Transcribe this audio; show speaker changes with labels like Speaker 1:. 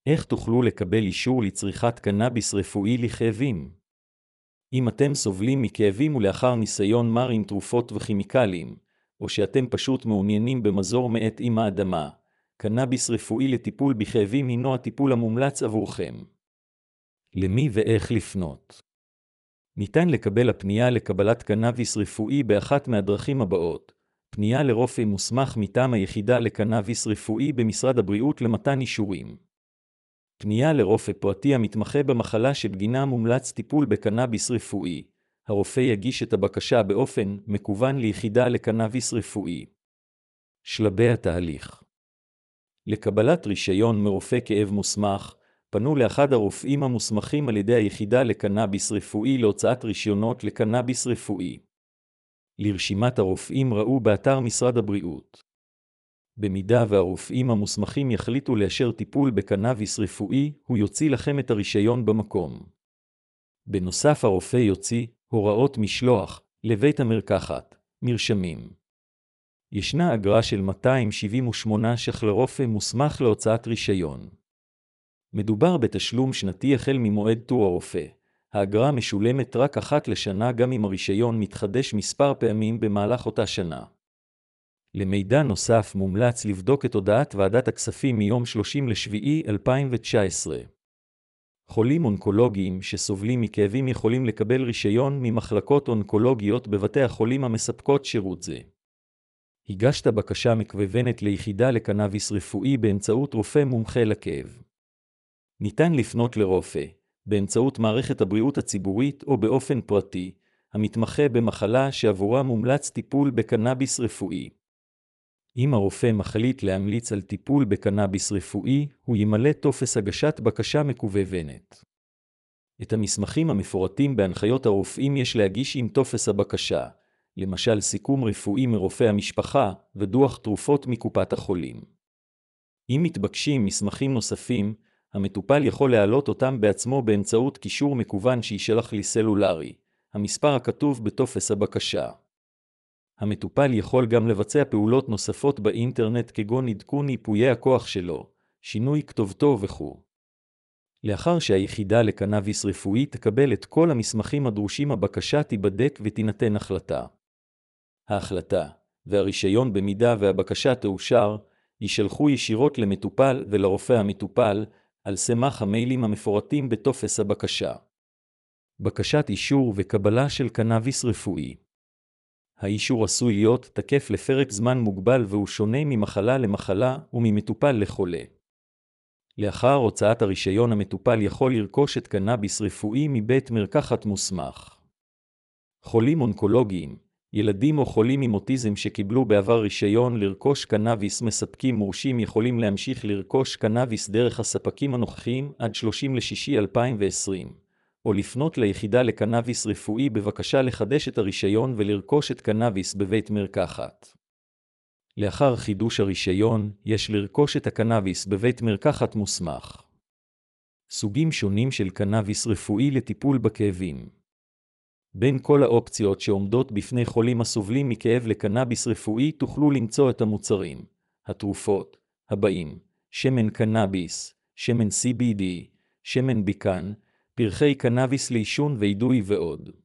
Speaker 1: איך תוכלו לקבל אישור לצריכת קנאביס רפואי לכאבים? אם אתם סובלים מכאבים ולאחר ניסיון מר עם תרופות וכימיקלים, או שאתם פשוט מעוניינים במזור מעט עם האדמה, קנאביס רפואי לטיפול בכאבים הינו הטיפול המומלץ עבורכם. למי ואיך לפנות? ניתן לקבל הפנייה לקבלת קנאביס רפואי באחת מהדרכים הבאות: פנייה לרופא מוסמך מטעם היחידה לקנאביס רפואי במשרד הבריאות למתן אישורים. פנייה לרופא פרטי המתמחה במחלה שבגינה מומלץ טיפול בקנאביס רפואי. הרופא יגיש את הבקשה באופן מקוון ליחידה לקנאביס רפואי. שלבי התהליך. לקבלת רישיון מרופא כאב מוסמך, פנו לאחד הרופאים המוסמכים על ידי היחידה לקנאביס רפואי להוצאת רישיונות לקנאביס רפואי. לרשימת הרופאים ראו באתר משרד הבריאות. במידה והרופאים המוסמכים יחליטו לאשר טיפול בקנאביס רפואי, הוא יוציא לכם את הרישיון במקום. בנוסף, הרופא יוציא הוראות משלוח לבית המרקחת, מרשמים. ישנה אגרה של 278 ש"ח לרופא מוסמך להוצאת רישיון. מדובר בתשלום שנתי החל ממועד תור הרופא. האגרה משולמת רק אחת לשנה גם אם הרישיון מתחדש מספר פעמים במהלך אותה שנה. למידע נוסף מומלץ לבדוק את הודעת ועדת הכספים מיום 30/7/2019. חולים אונקולוגיים שסובלים מכאבים יכולים לקבל רישיון ממחלקות אונקולוגיות בבתי החולים המספקות שירות זה. הגשת בקשה מקוונת ליחידה לקנאביס רפואי באמצעות רופא מומחה לכאב. ניתן לפנות לרופא, באמצעות מערכת הבריאות הציבורית או באופן פרטי, המתמחה במחלה שעבורה מומלץ טיפול בקנאביס רפואי. אם הרופא מחליט להמליץ על טיפול בקנאביס רפואי, הוא ימלא טופס הגשת בקשה מקוונת. את המסמכים המפורטים בהנחיות הרופאים יש להגיש עם טופס הבקשה, למשל סיכום רפואי מרופא המשפחה ודוח תרופות מקופת החולים. אם מתבקשים מסמכים נוספים, המטופל יכול להעלות אותם בעצמו באמצעות קישור מקוון שישלח לי סלולרי, המספר הכתוב בטופס הבקשה. המטופל יכול גם לבצע פעולות נוספות באינטרנט כגון עדכון ייפויי הכוח שלו, שינוי כתובתו וכו'. לאחר שהיחידה לקנאביס רפואי תקבל את כל המסמכים הדרושים, הבקשה תיבדק ותינתן החלטה. ההחלטה והרישיון, במידה והבקשה תאושר, יישלחו ישירות למטופל ולרופא המטופל על סמך המיילים המפורטים בטופס הבקשה. בקשת אישור וקבלה של קנאביס רפואי. האישור עשוי להיות תקף לפרק זמן מוגבל והוא שונה ממחלה למחלה וממטופל לחולה. לאחר הוצאת הרישיון, המטופל יכול לרכוש את קנאביס רפואי מבית מרקחת מוסמך. חולים אונקולוגיים, ילדים או חולים עם אוטיזם שקיבלו בעבר רישיון לרכוש קנאביס מספקים מורשים יכולים להמשיך לרכוש קנאביס דרך הספקים הנוכחיים עד 30/6/2020, או לפנות ליחידה לקנאביס רפואי בבקשה לחדש את הרישיון ולרכוש את קנאביס בבית מרקחת. לאחר חידוש הרישיון, יש לרכוש את הקנאביס בבית מרקחת מוסמך. סוגים שונים של קנאביס רפואי לטיפול בכאבים. בין כל האופציות שעומדות בפני חולים הסובלים מכאב לקנאביס רפואי תוכלו למצוא את המוצרים, התרופות, הבאים: שמן קנאביס, שמן CBD, שמן ביקן, פרחי קנאביס לעישון ואידוי ועוד.